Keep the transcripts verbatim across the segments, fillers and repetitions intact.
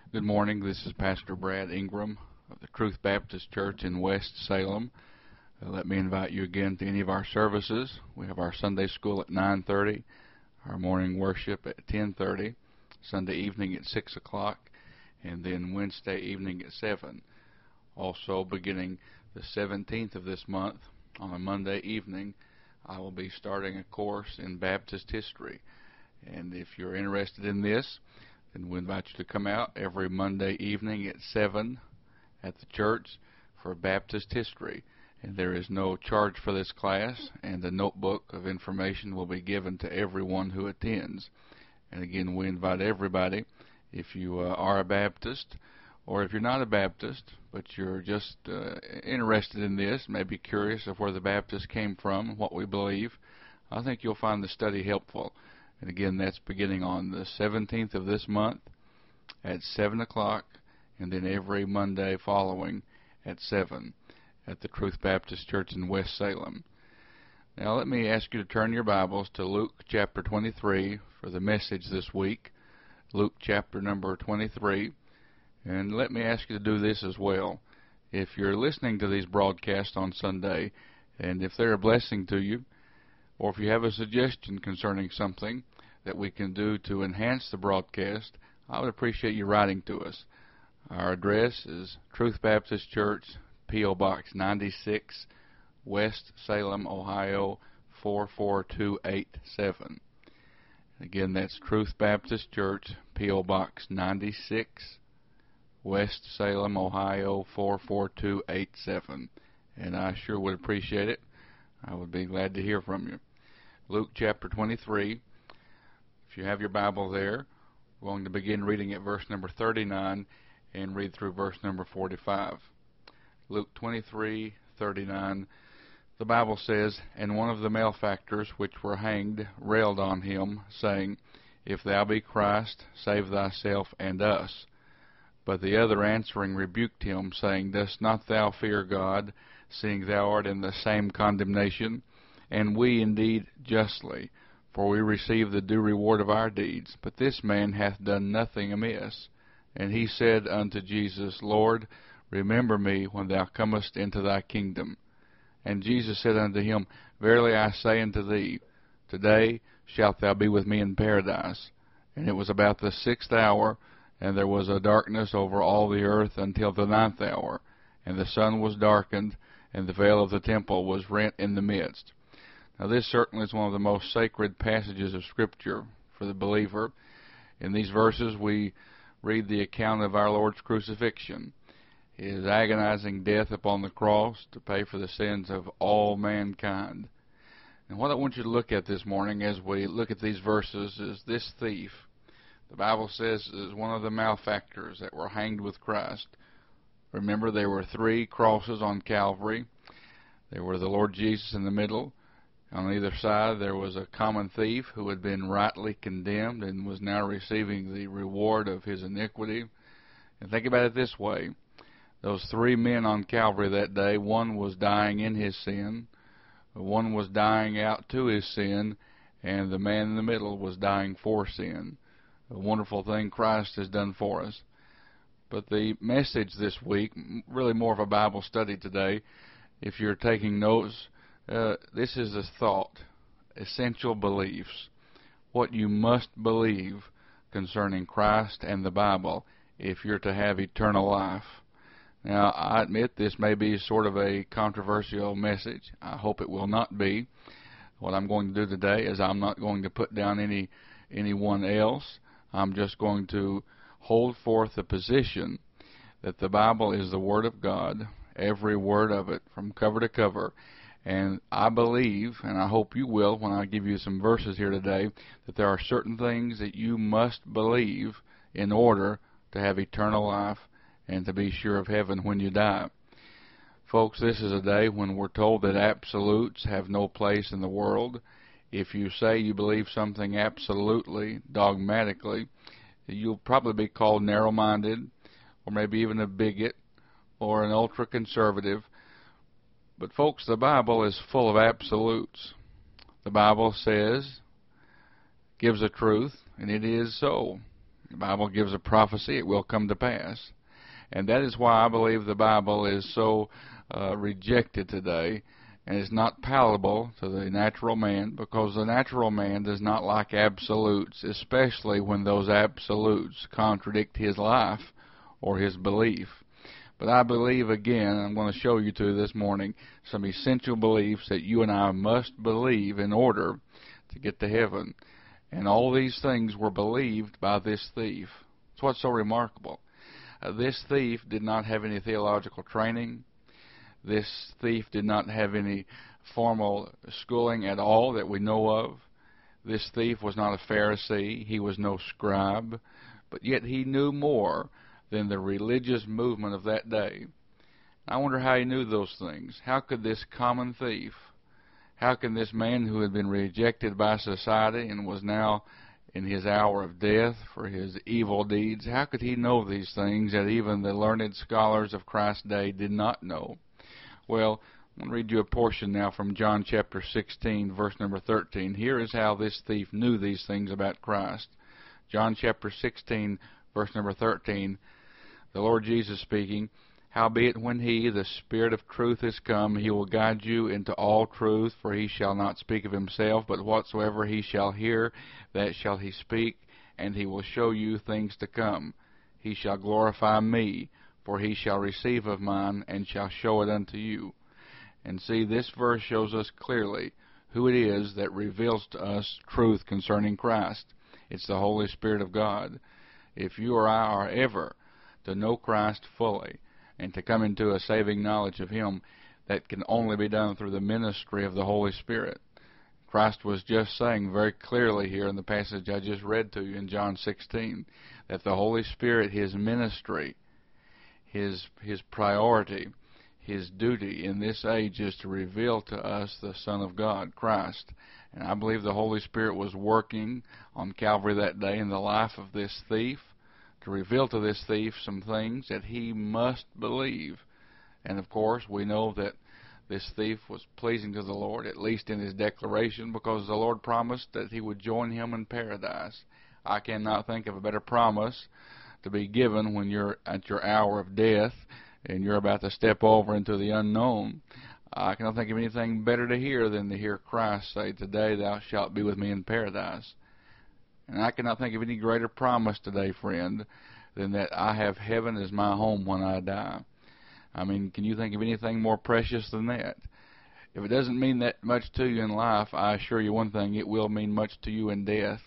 Good morning. This is Pastor Brad Ingram of the Truth Baptist Church in West Salem. Uh, let me invite you again to any of our services. We have our Sunday school at nine thirty, our morning worship at ten thirty, Sunday evening at six o'clock, and then Wednesday evening at seven. Also, beginning the seventeenth of this month, on a Monday evening, I will be starting a course in Baptist history. And if you're interested in this, then we invite you to come out every Monday evening at seven at the church for Baptist history. And there is no charge for this class, and a notebook of information will be given to everyone who attends. And again, we invite everybody, if you uh, are a Baptist, or if you're not a Baptist, but you're just uh, interested in this, maybe curious of where the Baptists came from, what we believe, I think you'll find the study helpful. And again, that's beginning on the seventeenth of this month at seven o'clock, and then every Monday following at seven at the Truth Baptist Church in West Salem. Now let me ask you to turn your Bibles to Luke chapter twenty-three for the message this week. Luke chapter number twenty-three. And let me ask you to do this as well. If you're listening to these broadcasts on Sunday, and if they're a blessing to you, or if you have a suggestion concerning something that we can do to enhance the broadcast, I would appreciate you writing to us. Our address is Truth Baptist Church, P O Box ninety-six, West Salem, Ohio four four two eight seven. Again, that's Truth Baptist Church, P O Box ninety-six, West Salem, Ohio four four two eight seven. And I sure would appreciate it. I would be glad to hear from you. Luke chapter twenty-three. If you have your Bible there, we're going to begin reading at verse number thirty-nine and read through verse number forty-five. Luke twenty-three thirty-nine. The Bible says, "And one of the malefactors which were hanged railed on him, saying, If thou be Christ, save thyself and us. But the other answering rebuked him, saying, Dost not thou fear God, seeing thou art in the same condemnation? And we indeed justly, for we receive the due reward of our deeds. But this man hath done nothing amiss. And he said unto Jesus, Lord, remember me when thou comest into thy kingdom. And Jesus said unto him, Verily I say unto thee, today shalt thou be with me in paradise. And it was about the sixth hour, and there was a darkness over all the earth until the ninth hour. And the sun was darkened, and the veil of the temple was rent in the midst." Now this certainly is one of the most sacred passages of Scripture for the believer. In these verses we read the account of our Lord's crucifixion, His agonizing death upon the cross to pay for the sins of all mankind. And what I want you to look at this morning as we look at these verses is this thief. The Bible says is one of the malefactors that were hanged with Christ. Remember, there were three crosses on Calvary. There were the Lord Jesus in the middle. On either side, there was a common thief who had been rightly condemned and was now receiving the reward of his iniquity. And think about it this way. Those three men on Calvary that day, one was dying in his sin, one was dying out to his sin, and the man in the middle was dying for sin. A wonderful thing Christ has done for us. But the message this week, really more of a Bible study today, if you're taking notes, uh, this is a thought, essential beliefs, what you must believe concerning Christ and the Bible if you're to have eternal life. Now, I admit this may be sort of a controversial message. I hope it will not be. What I'm going to do today is I'm not going to put down any anyone else. I'm just going to hold forth the position that the Bible is the Word of God, every word of it, from cover to cover. And I believe, and I hope you will when I give you some verses here today, that there are certain things that you must believe in order to have eternal life and to be sure of heaven when you die. Folks, this is a day when we're told that absolutes have no place in the world. If you say you believe something absolutely, dogmatically, you'll probably be called narrow-minded, or maybe even a bigot, or an ultra-conservative. But folks, the Bible is full of absolutes. The Bible says, gives a truth, and it is so. The Bible gives a prophecy, it will come to pass. And that is why I believe the Bible is so uh, rejected today, and is not palatable to the natural man, because the natural man does not like absolutes, especially when those absolutes contradict his life or his belief. But I believe, again, I'm going to show you to this morning some essential beliefs that you and I must believe in order to get to heaven. And all these things were believed by this thief. That's what's so remarkable. Uh, this thief did not have any theological training. This thief did not have any formal schooling at all that we know of. This thief was not a Pharisee. He was no scribe. But yet he knew more than the religious movement of that day. I wonder how he knew those things. How could this common thief, how can this man who had been rejected by society and was now in his hour of death for his evil deeds, how could he know these things that even the learned scholars of Christ's day did not know? Well, I'm going to read you a portion now from John chapter sixteen, verse number thirteen. Here is how this thief knew these things about Christ. John chapter sixteen, verse number thirteen. The Lord Jesus speaking, "Howbeit when he, the Spirit of truth, is come, he will guide you into all truth, for he shall not speak of himself, but whatsoever he shall hear, that shall he speak, and he will show you things to come. He shall glorify me, for he shall receive of mine, and shall show it unto you." And see, this verse shows us clearly who it is that reveals to us truth concerning Christ. It's the Holy Spirit of God. If you or I are ever to know Christ fully, and to come into a saving knowledge of Him, that can only be done through the ministry of the Holy Spirit. Christ was just saying very clearly here in the passage I just read to you in John sixteen, that the Holy Spirit, His ministry, His, His priority, His duty in this age is to reveal to us the Son of God, Christ. And I believe the Holy Spirit was working on Calvary that day in the life of this thief, to reveal to this thief some things that he must believe. And of course, we know that this thief was pleasing to the Lord, at least in his declaration, because the Lord promised that he would join him in paradise. I cannot think of a better promise to be given when you're at your hour of death and you're about to step over into the unknown. I cannot think of anything better to hear than to hear Christ say, "Today thou shalt be with me in paradise." And I cannot think of any greater promise today, friend, than that I have heaven as my home when I die. I mean, can you think of anything more precious than that? If it doesn't mean that much to you in life, I assure you one thing, it will mean much to you in death.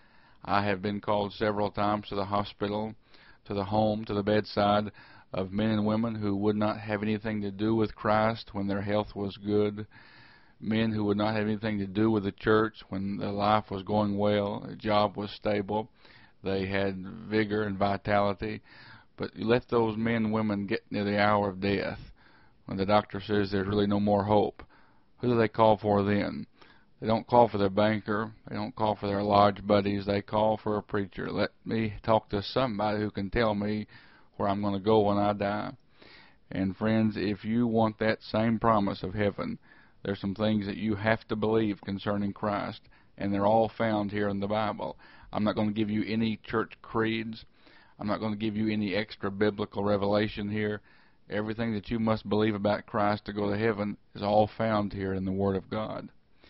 I have been called several times to the hospital, to the home, to the bedside of men and women who would not have anything to do with Christ when their health was good. Men who would not have anything to do with the church when their life was going well, their job was stable, they had vigor and vitality. But you let those men and women get near the hour of death, when the doctor says there's really no more hope. Who do they call for then? They don't call for their banker. They don't call for their lodge buddies. They call for a preacher. Let me talk to somebody who can tell me where I'm going to go when I die. And friends, if you want that same promise of heaven, there's some things that you have to believe concerning Christ, and they're all found here in the Bible. I'm not going to give you any church creeds. I'm not going to give you any extra biblical revelation here. Everything that you must believe about Christ to go to heaven is all found here in the Word of God.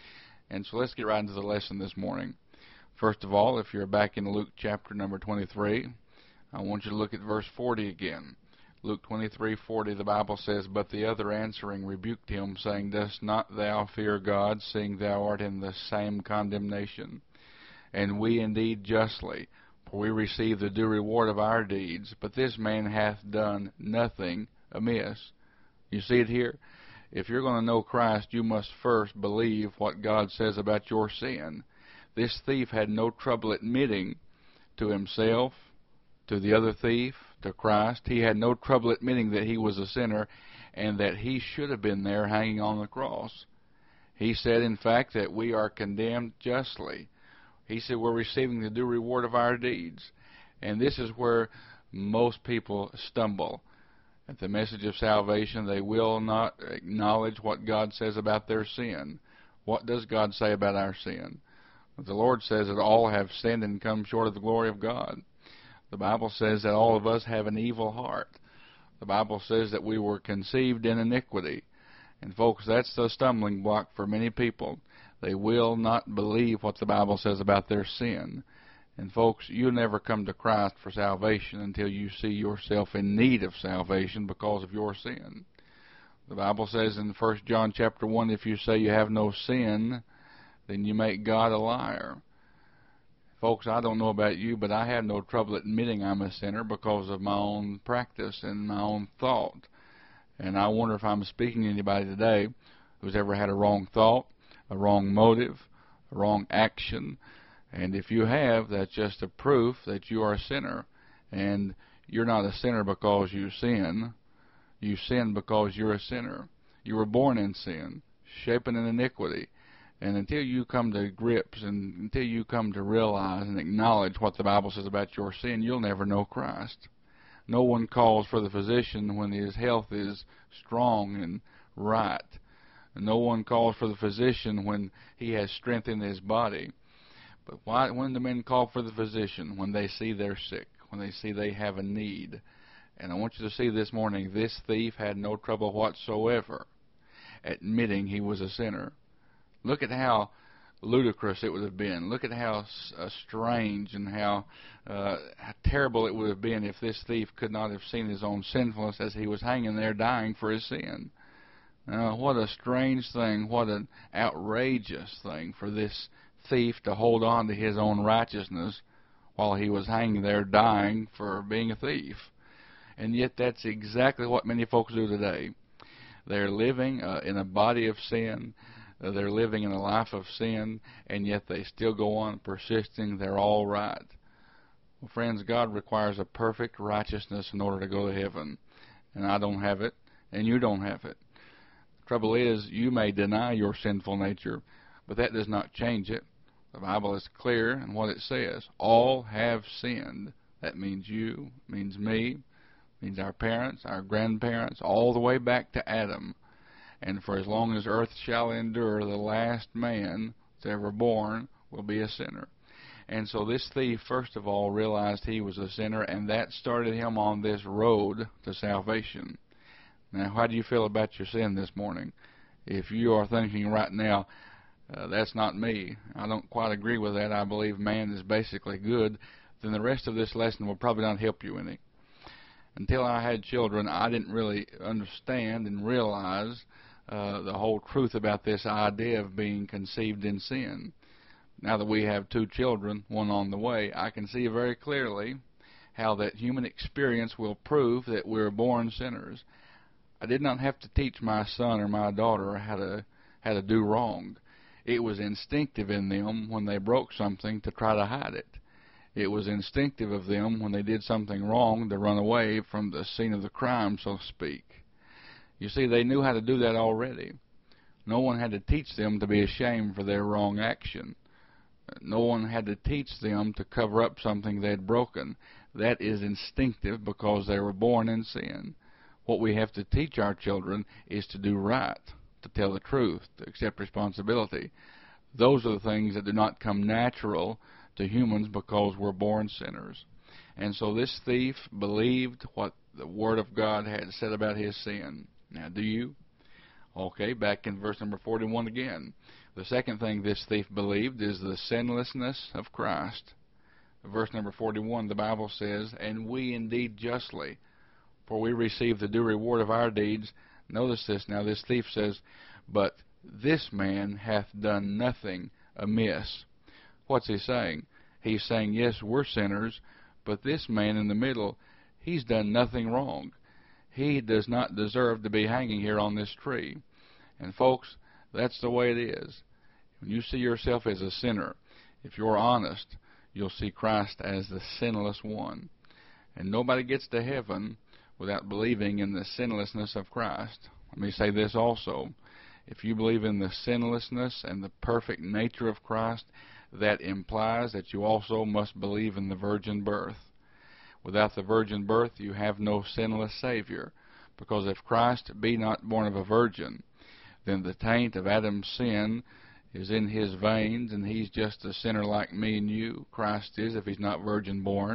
And so let's get right into the lesson this morning. First of all, if you're back in Luke chapter number twenty-three, I want you to look at verse forty again. Luke twenty-three forty, the Bible says, "But the other answering rebuked him, saying, Dost not thou fear God, seeing thou art in the same condemnation? And we indeed justly, for we receive the due reward of our deeds. But this man hath done nothing amiss." You see it here? If you're going to know Christ, you must first believe what God says about your sin. This thief had no trouble admitting to himself, to the other thief, to Christ. He had no trouble admitting that he was a sinner and that he should have been there hanging on the cross. He said, in fact, that we are condemned justly. He said we're receiving the due reward of our deeds. And this is where most people stumble. At the message of salvation, they will not acknowledge what God says about their sin. What does God say about our sin? The Lord says that all have sinned and come short of the glory of God. The Bible says that all of us have an evil heart. The Bible says that we were conceived in iniquity. And folks, that's the stumbling block for many people. They will not believe what the Bible says about their sin. And folks, you'll never come to Christ for salvation until you see yourself in need of salvation because of your sin. The Bible says in First John chapter one, if you say you have no sin, then you make God a liar. Folks, I don't know about you, but I have no trouble admitting I'm a sinner because of my own practice and my own thought. And I wonder if I'm speaking to anybody today who's ever had a wrong thought, a wrong motive, a wrong action. And if you have, that's just a proof that you are a sinner. And you're not a sinner because you sin. You sin because you're a sinner. You were born in sin, shapen in iniquity. And until you come to grips and until you come to realize and acknowledge what the Bible says about your sin, you'll never know Christ. No one calls for the physician when his health is strong and right. No one calls for the physician when he has strength in his body. But why, when do men call for the physician? When they see they're sick, when they see they have a need. And I want you to see this morning, this thief had no trouble whatsoever admitting he was a sinner. Look at how ludicrous it would have been. Look at how uh, strange and how, uh, how terrible it would have been if this thief could not have seen his own sinfulness as he was hanging there dying for his sin. Now, what a strange thing, what an outrageous thing for this thief to hold on to his own righteousness while he was hanging there dying for being a thief. And yet that's exactly what many folks do today. They're living uh, in a body of sin. Uh, they're living in a life of sin, and yet they still go on persisting. They're all right. Well, friends, God requires a perfect righteousness in order to go to heaven. And I don't have it, and you don't have it. The trouble is, you may deny your sinful nature, but that does not change it. The Bible is clear in what it says. All have sinned. That means you, means me, means our parents, our grandparents, all the way back to Adam. And for as long as earth shall endure, the last man that's ever born will be a sinner. And so this thief, first of all, realized he was a sinner, and that started him on this road to salvation. Now, how do you feel about your sin this morning? If you are thinking right now, uh, that's not me, I don't quite agree with that, I believe man is basically good, then the rest of this lesson will probably not help you any. Until I had children, I didn't really understand and realize uh, the whole truth about this idea of being conceived in sin. Now that we have two children, one on the way, I can see very clearly how that human experience will prove that we're born sinners. I did not have to teach my son or my daughter how to how to do wrong. It was instinctive in them when they broke something to try to hide it. It was instinctive of them when they did something wrong to run away from the scene of the crime, so to speak. You see, they knew how to do that already. No one had to teach them to be ashamed for their wrong action. No one had to teach them to cover up something they had broken. That is instinctive because they were born in sin. What we have to teach our children is to do right, to tell the truth, to accept responsibility. Those are the things that do not come natural to humans because we're born sinners. And so this thief believed what the Word of God had said about his sin. Now, do you? Okay, back in verse number forty-one again. The second thing this thief believed is the sinlessness of Christ. Verse number forty-one, the Bible says, "And we indeed justly, for we receive the due reward of our deeds." Notice this now, this thief says, "But this man hath done nothing amiss." What's he saying? He's saying, yes, we're sinners, but this man in the middle, he's done nothing wrong. He does not deserve to be hanging here on this tree. And folks, that's the way it is. When you see yourself as a sinner, if you're honest, you'll see Christ as the sinless one. And nobody gets to heaven without believing in the sinlessness of Christ. Let me say this also. If you believe in the sinlessness and the perfect nature of Christ, that implies that you also must believe in the virgin birth. Without the virgin birth, you have no sinless Savior. Because if Christ be not born of a virgin, then the taint of Adam's sin is in his veins, and he's just a sinner like me and you. Christ is, if he's not virgin born.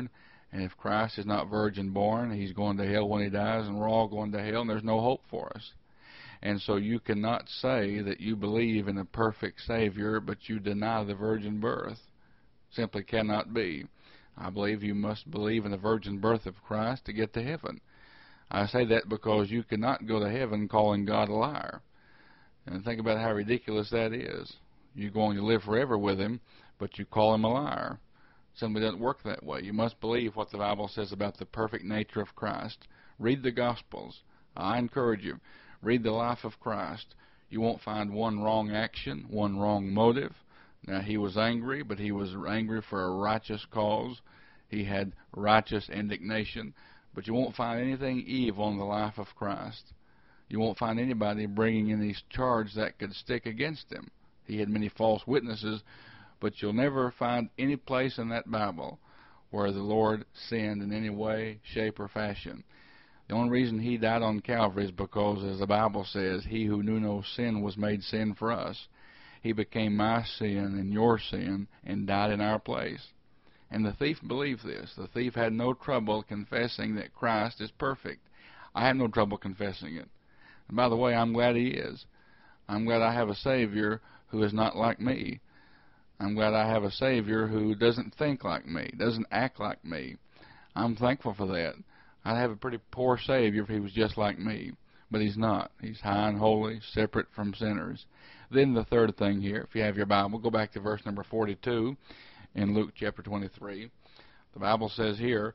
And if Christ is not virgin born, he's going to hell when he dies, and we're all going to hell, and there's no hope for us. And so you cannot say that you believe in a perfect Savior, but you deny the virgin birth. Simply cannot be. I believe you must believe in the virgin birth of Christ to get to heaven. I say that because you cannot go to heaven calling God a liar. And think about how ridiculous that is. You're going to live forever with him, but you call him a liar. It simply doesn't work that way. You must believe what the Bible says about the perfect nature of Christ. Read the Gospels. I encourage you. Read the life of Christ. You won't find one wrong action, one wrong motive. Now, he was angry, but he was angry for a righteous cause. He had righteous indignation. But you won't find anything evil in the life of Christ. You won't find anybody bringing in these charges that could stick against him. He had many false witnesses, but you'll never find any place in that Bible where the Lord sinned in any way, shape, or fashion. The only reason he died on Calvary is because, as the Bible says, he who knew no sin was made sin for us. He became my sin and your sin and died in our place. And the thief believed this. The thief had no trouble confessing that Christ is perfect. I have no trouble confessing it. And by the way, I'm glad he is. I'm glad I have a Savior who is not like me. I'm glad I have a Savior who doesn't think like me, doesn't act like me. I'm thankful for that. I'd have a pretty poor Savior if he was just like me. But he's not. He's high and holy, separate from sinners. Then the third thing here, if you have your Bible, go back to verse number forty-two in Luke chapter twenty-three. The Bible says here,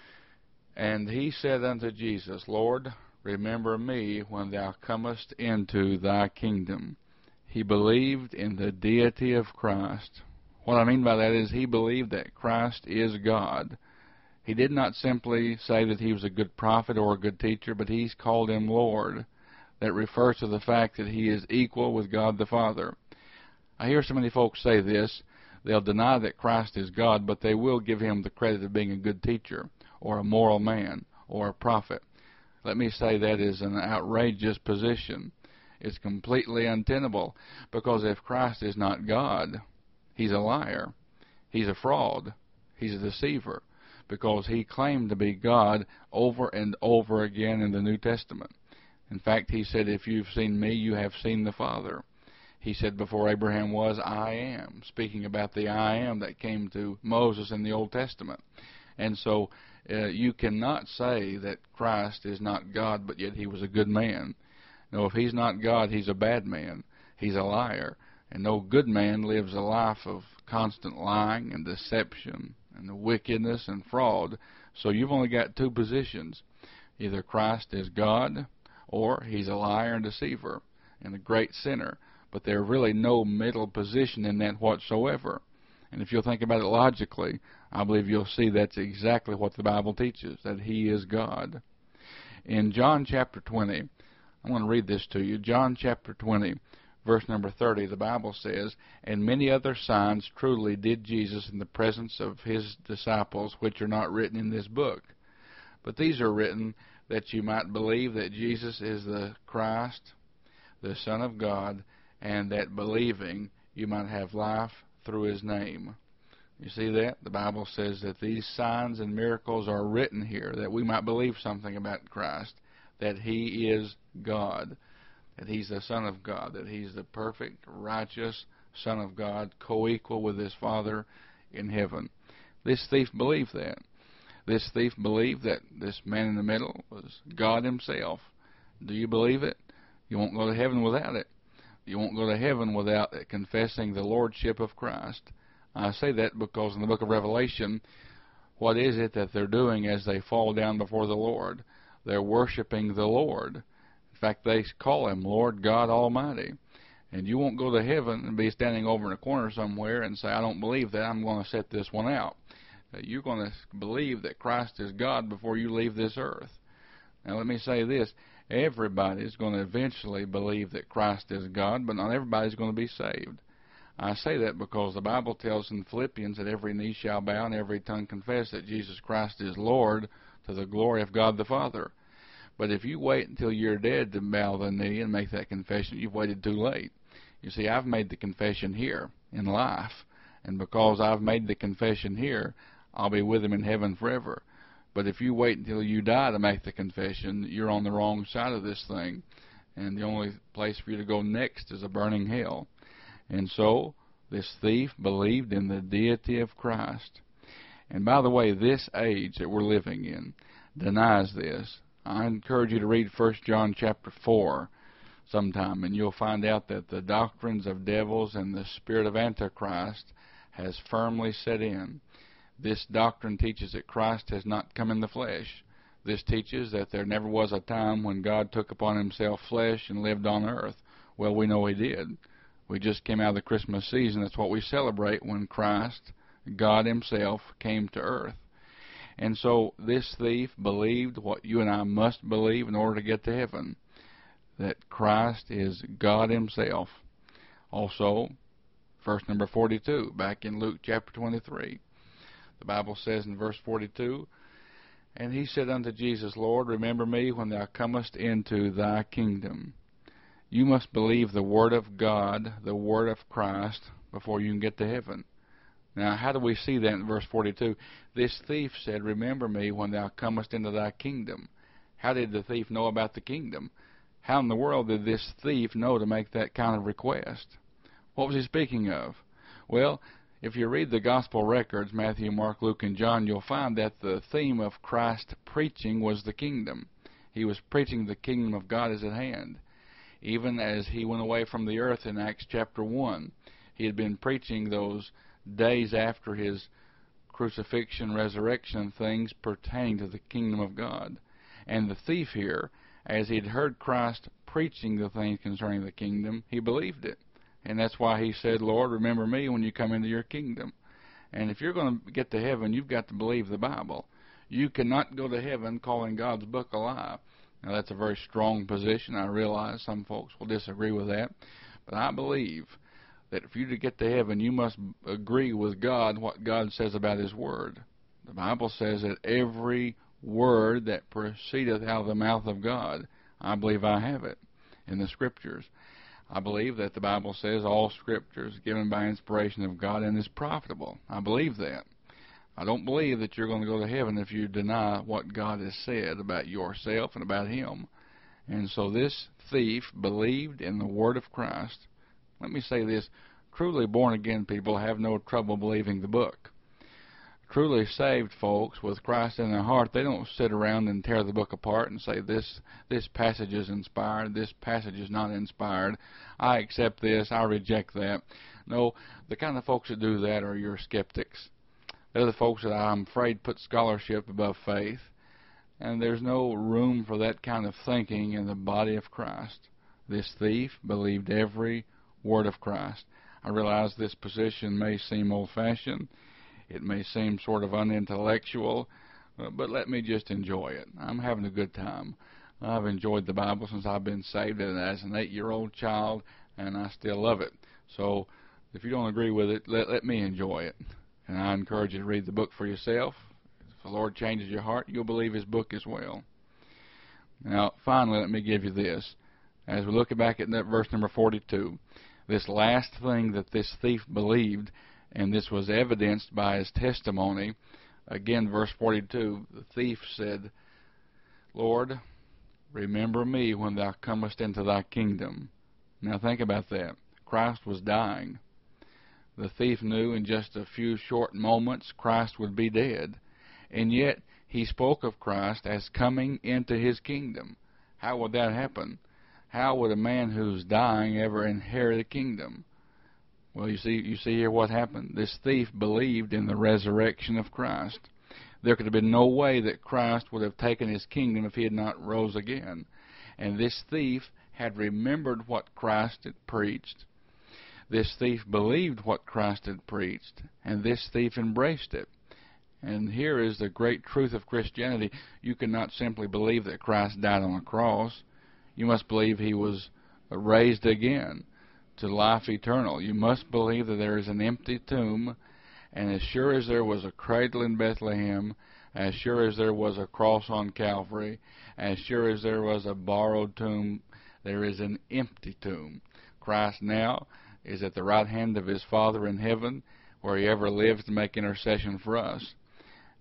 "And he said unto Jesus, Lord, remember me when thou comest into thy kingdom." He believed in the deity of Christ. What I mean by that is he believed that Christ is God. He did not simply say that he was a good prophet or a good teacher, but he's called him Lord. That refers to the fact that he is equal with God the Father. I hear so many folks say this. They'll deny that Christ is God, but they will give him the credit of being a good teacher or a moral man or a prophet. Let me say that is an outrageous position. It's completely untenable, because if Christ is not God, he's a liar. He's a fraud. He's a deceiver, because he claimed to be God over and over again in the New Testament. In fact, he said, if you've seen me, you have seen the Father. He said, before Abraham was, I am, speaking about the I am that came to Moses in the Old Testament. And so uh, you cannot say that Christ is not God, but yet he was a good man. No, if he's not God, he's a bad man. He's a liar. And no good man lives a life of constant lying and deception and wickedness and fraud. So you've only got two positions. Either Christ is God, or he's a liar and deceiver and a great sinner. But there's really no middle position in that whatsoever. And if you'll think about it logically, I believe you'll see that's exactly what the Bible teaches, that he is God. In John chapter twenty, I'm going to read this to you. John chapter twenty, verse number thirty, the Bible says, "And many other signs truly did Jesus in the presence of his disciples, which are not written in this book. But these are written that you might believe that Jesus is the Christ, the Son of God, and that believing you might have life through his name." You see that? The Bible says that these signs and miracles are written here, that we might believe something about Christ, that he is God, that he's the Son of God, that he's the perfect, righteous Son of God, co-equal with his Father in heaven. This thief believed that. This thief believed that this man in the middle was God himself. Do you believe it? You won't go to heaven without it. You won't go to heaven without confessing the Lordship of Christ. I say that because in the book of Revelation, what is it that they're doing as they fall down before the Lord? They're worshiping the Lord. In fact, they call him Lord God Almighty. And you won't go to heaven and be standing over in a corner somewhere and say, I don't believe that, I'm going to set this one out. You're going to believe that Christ is God before you leave this earth. Now let me say this. Everybody is going to eventually believe that Christ is God, but not everybody's going to be saved. I say that because the Bible tells in Philippians that every knee shall bow and every tongue confess that Jesus Christ is Lord, to the glory of God the Father. But if you wait until you're dead to bow the knee and make that confession, you've waited too late. You see, I've made the confession here in life, and because I've made the confession here, I'll be with him in heaven forever. But if you wait until you die to make the confession, you're on the wrong side of this thing. And the only place for you to go next is a burning hell. And so, this thief believed in the deity of Christ. And by the way, this age that we're living in denies this. I encourage you to read First John chapter four sometime, and you'll find out that the doctrines of devils and the spirit of Antichrist has firmly set in. This doctrine teaches that Christ has not come in the flesh. This teaches that there never was a time when God took upon himself flesh and lived on earth. Well, we know he did. We just came out of the Christmas season. That's what we celebrate, when Christ, God himself, came to earth. And so this thief believed what you and I must believe in order to get to heaven, that Christ is God himself. Also, verse number forty-two, back in Luke chapter twenty-three, the Bible says in verse forty-two, "And he said unto Jesus, Lord, remember me when thou comest into thy kingdom." You must believe the Word of God, the Word of Christ, before you can get to heaven. Now, how do we see that in verse forty-two? This thief said, "Remember me when thou comest into thy kingdom." How did the thief know about the kingdom? How in the world did this thief know to make that kind of request? What was he speaking of? Well, if you read the gospel records, Matthew, Mark, Luke, and John, you'll find that the theme of Christ's preaching was the kingdom. He was preaching the kingdom of God is at hand. Even as he went away from the earth in Acts chapter one, he had been preaching those days after his crucifixion, resurrection, things pertaining to the kingdom of God. And the thief here, as he'd heard Christ preaching the things concerning the kingdom, he believed it. And that's why he said, Lord, remember me when you come into your kingdom. And if you're going to get to heaven, you've got to believe the Bible. You cannot go to heaven calling God's book a lie. Now, that's a very strong position. I realize some folks will disagree with that. But I believe that if you to get to heaven, you must agree with God what God says about his word. The Bible says that every word that proceedeth out of the mouth of God, I believe I have it in the Scriptures. I believe that the Bible says all Scripture is given by inspiration of God and is profitable. I believe that. I don't believe that you're going to go to heaven if you deny what God has said about yourself and about him. And so this thief believed in the word of Christ. Let me say this. Truly born-again people have no trouble believing the book. Truly saved folks with Christ in their heart, they don't sit around and tear the book apart and say, this this passage is inspired, this passage is not inspired, I accept this, I reject that. No, the kind of folks that do that are your skeptics. They're the folks that I'm afraid put scholarship above faith. And there's no room for that kind of thinking in the body of Christ. This thief believed every word of Christ. I realize this position may seem old-fashioned. It may seem sort of unintellectual, uh, but let me just enjoy it. I'm having a good time. I've enjoyed the Bible since I've been saved as an eight-year-old child, and I still love it. So if you don't agree with it, let, let me enjoy it. And I encourage you to read the book for yourself. If the Lord changes your heart, you'll believe his book as well. Now, finally, let me give you this. As we look back at that verse number forty-two, this last thing that this thief believed, and this was evidenced by his testimony. Again, verse forty-two, the thief said, Lord, remember me when thou comest into thy kingdom. Now think about that. Christ was dying. The thief knew in just a few short moments Christ would be dead. And yet he spoke of Christ as coming into his kingdom. How would that happen? How would a man who's dying ever inherit a kingdom? Well, you see, you see here what happened. This thief believed in the resurrection of Christ. There could have been no way that Christ would have taken his kingdom if he had not rose again. And this thief had remembered what Christ had preached. This thief believed what Christ had preached, and this thief embraced it. And here is the great truth of Christianity. You cannot simply believe that Christ died on a cross. You must believe he was raised again to life eternal. You must believe that there is an empty tomb, and as sure as there was a cradle in Bethlehem, as sure as there was a cross on Calvary, as sure as there was a borrowed tomb, there is an empty tomb. Christ now is at the right hand of his Father in heaven, where he ever lives to make intercession for us.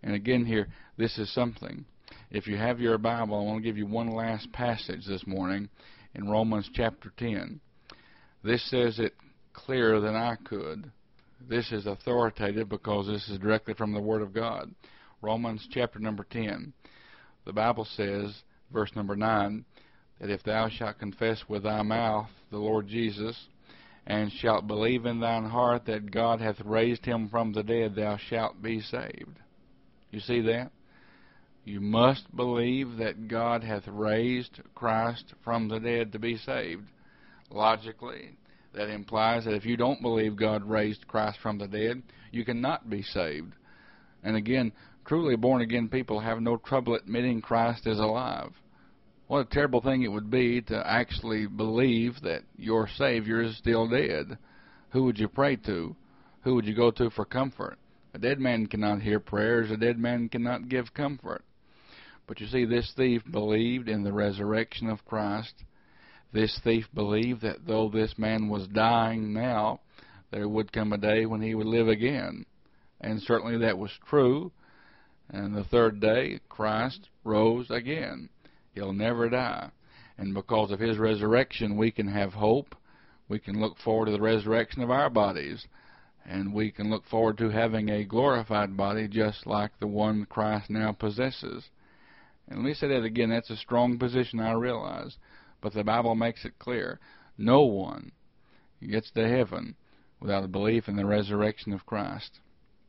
And again here, this is something. If you have your Bible, I want to give you one last passage this morning in Romans chapter ten. This says it clearer than I could. This is authoritative because this is directly from the Word of God. Romans chapter number ten. The Bible says, verse number nine, that if thou shalt confess with thy mouth the Lord Jesus, and shalt believe in thine heart that God hath raised him from the dead, thou shalt be saved. You see that? You must believe that God hath raised Christ from the dead to be saved. Logically, that implies that if you don't believe God raised Christ from the dead, you cannot be saved. And again, truly born-again people have no trouble admitting Christ is alive. What a terrible thing it would be to actually believe that your Savior is still dead. Who would you pray to? Who would you go to for comfort? A dead man cannot hear prayers. A dead man cannot give comfort. But you see, this thief believed in the resurrection of Christ. This thief believed that though this man was dying now, there would come a day when he would live again. And certainly that was true. And the third day, Christ rose again. He'll never die. And because of his resurrection, we can have hope. We can look forward to the resurrection of our bodies. And we can look forward to having a glorified body just like the one Christ now possesses. And let me say that again. That's a strong position, I realize. But the Bible makes it clear. No one gets to heaven without a belief in the resurrection of Christ.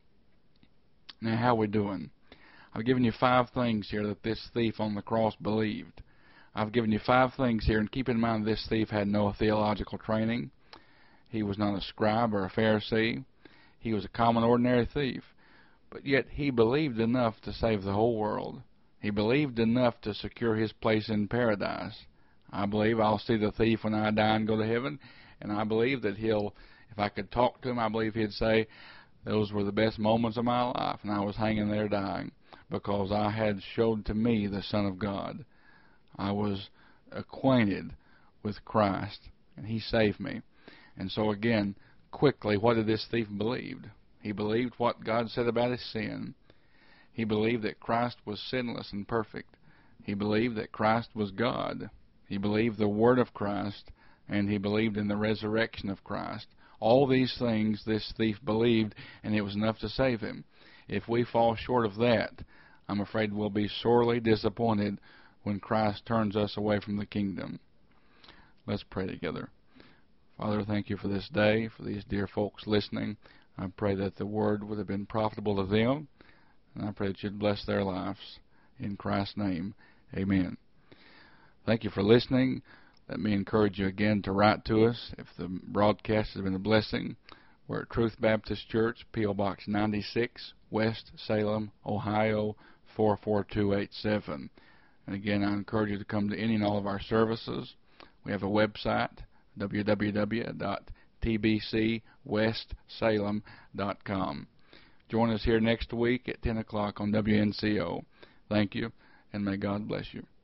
Now, how are we doing? I've given you five things here that this thief on the cross believed. I've given you five things here, and keep in mind this thief had no theological training. He was not a scribe or a Pharisee. He was a common, ordinary thief. But yet he believed enough to save the whole world. He believed enough to secure his place in paradise. I believe I'll see the thief when I die and go to heaven, and I believe that he'll, if I could talk to him, I believe he'd say, those were the best moments of my life, and I was hanging there dying, because I had showed to me the Son of God. I was acquainted with Christ, and he saved me. And so again, quickly, what did this thief believe? He believed what God said about his sin. He believed that Christ was sinless and perfect. He believed that Christ was God. He believed the Word of Christ, and he believed in the resurrection of Christ. All these things this thief believed, and it was enough to save him. If we fall short of that, I'm afraid we'll be sorely disappointed when Christ turns us away from the kingdom. Let's pray together. Father, thank you for this day, for these dear folks listening. I pray that the Word would have been profitable to them, and I pray that you'd bless their lives. In Christ's name, amen. Thank you for listening. Let me encourage you again to write to us if the broadcast has been a blessing. We're at Truth Baptist Church, P O Box ninety-six, West Salem, Ohio, four four two eight seven. And again, I encourage you to come to any and all of our services. We have a website, w w w dot t b c west salem dot com. Join us here next week at ten o'clock on W N C O. Thank you, and may God bless you.